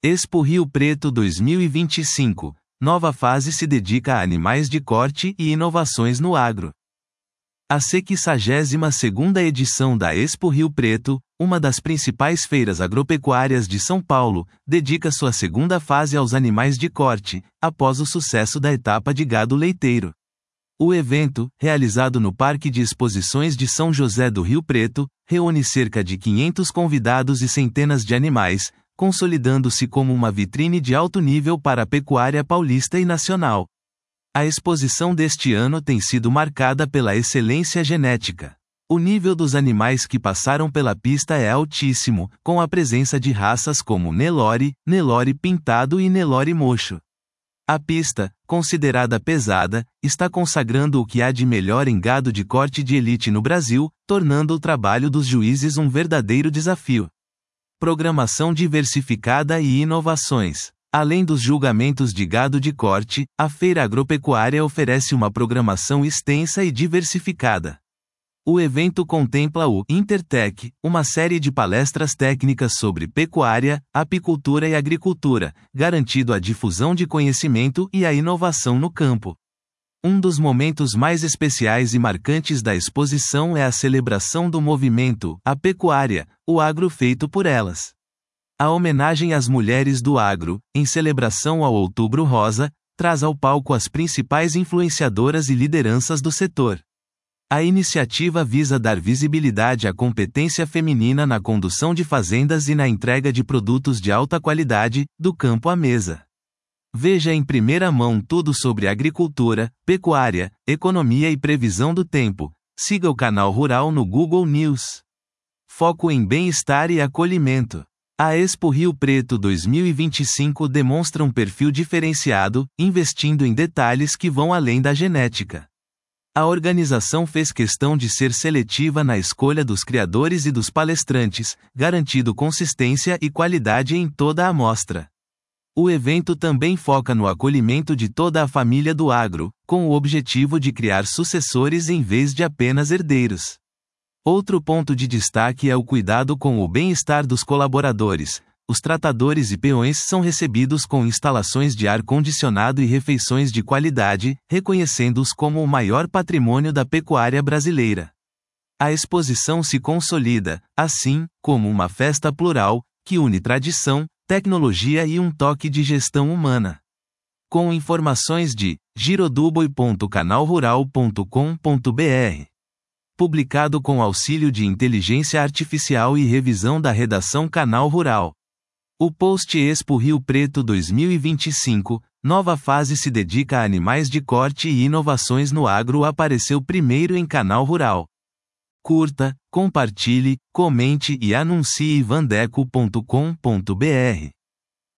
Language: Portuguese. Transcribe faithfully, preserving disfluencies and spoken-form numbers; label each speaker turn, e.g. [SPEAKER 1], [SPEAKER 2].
[SPEAKER 1] Expo Rio Preto dois mil e vinte e cinco. Nova fase se dedica a animais de corte e inovações no agro. A sessagésima segunda edição da Expo Rio Preto, uma das principais feiras agropecuárias de São Paulo, dedica sua segunda fase aos animais de corte, após o sucesso da etapa de gado leiteiro. O evento, realizado no Parque de Exposições de São José do Rio Preto, reúne cerca de quinhentos convidados e centenas de animais, consolidando-se como uma vitrine de alto nível para a pecuária paulista e nacional. A exposição deste ano tem sido marcada pela excelência genética. O nível dos animais que passaram pela pista é altíssimo, com a presença de raças como Nelore, Nelore Pintado e Nelore Mocho. A pista, considerada pesada, está consagrando o que há de melhor em gado de corte de elite no Brasil, tornando o trabalho dos juízes um verdadeiro desafio. Programação diversificada e inovações. Além dos julgamentos de gado de corte, a feira agropecuária oferece uma programação extensa e diversificada. O evento contempla o Intertech, uma série de palestras técnicas sobre pecuária, apicultura e agricultura, garantindo a difusão de conhecimento e a inovação no campo. Um dos momentos mais especiais e marcantes da exposição é a celebração do movimento A Pecuária, o agro feito por elas. A homenagem às mulheres do agro, em celebração ao Outubro Rosa, traz ao palco as principais influenciadoras e lideranças do setor. A iniciativa visa dar visibilidade à competência feminina na condução de fazendas e na entrega de produtos de alta qualidade, do campo à mesa. Veja em primeira mão tudo sobre agricultura, pecuária, economia e previsão do tempo. Siga o canal Rural no Google News. Foco em bem-estar e acolhimento. A Expo Rio Preto dois mil e vinte e cinco demonstra um perfil diferenciado, investindo em detalhes que vão além da genética. A organização fez questão de ser seletiva na escolha dos criadores e dos palestrantes, garantindo consistência e qualidade em toda a amostra. O evento também foca no acolhimento de toda a família do agro, com o objetivo de criar sucessores em vez de apenas herdeiros. Outro ponto de destaque é o cuidado com o bem-estar dos colaboradores. Os tratadores e peões são recebidos com instalações de ar-condicionado e refeições de qualidade, reconhecendo-os como o maior patrimônio da pecuária brasileira. A exposição se consolida, assim, como uma festa plural, que une tradição, tecnologia e um toque de gestão humana. Com informações de giroduboi ponto canal rural ponto com ponto br. Publicado com auxílio de inteligência artificial e revisão da redação Canal Rural. O post Expo Rio Preto dois mil e vinte e cinco, nova fase se dedica a animais de corte e inovações no agro apareceu primeiro em Canal Rural. Curta, compartilhe, comente e anuncie vandeco ponto com ponto br.